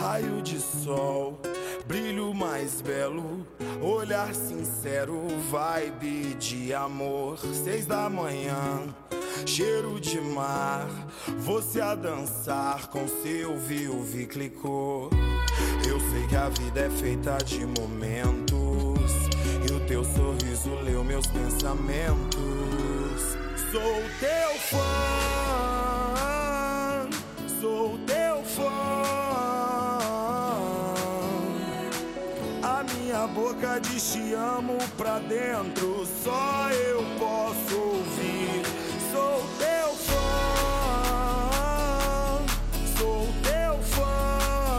Raio de sol, brilho mais belo, olhar sincero, vibe de amor. 6 da manhã, cheiro de mar, você a dançar com seu viu-vi clicou. Eu sei que a vida é feita de momentos e o teu sorriso leu meus pensamentos. Sou teu fã, sou teu fã. A minha boca diz te amo pra dentro, só eu posso ouvir. Sou teu fã, sou teu fã.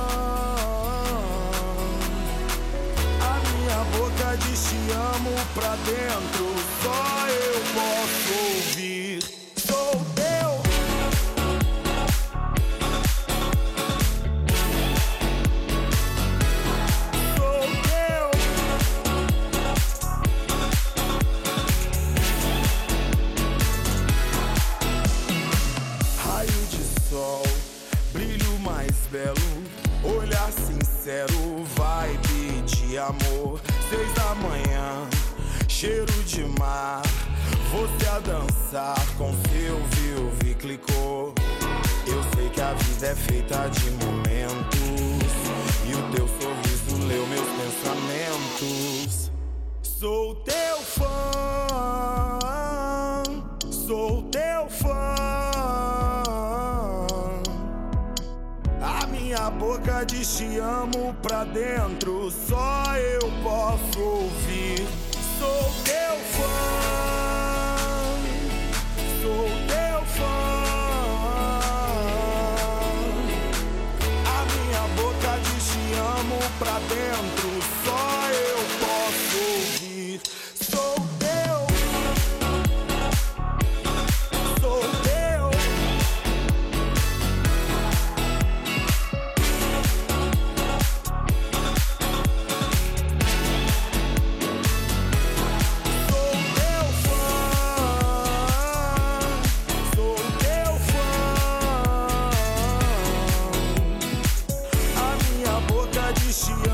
A minha boca diz te amo pra dentro, só eu posso ouvir. Sou teu. Brilho mais belo, olhar sincero, vibe de amor. 6 da manhã, cheiro de mar, você a dançar com seu viu-vi clicou. Eu sei que a vida é feita de momentos e o teu sorriso leu meus pensamentos. Sou teu fã, sou teu fã. Minha boca diz te amo pra dentro, só eu posso ouvir. Sou teu fã, sou teu fã. A minha boca diz te amo pra dentro, só eu posso ouvir. Sou teu, sou teu. Te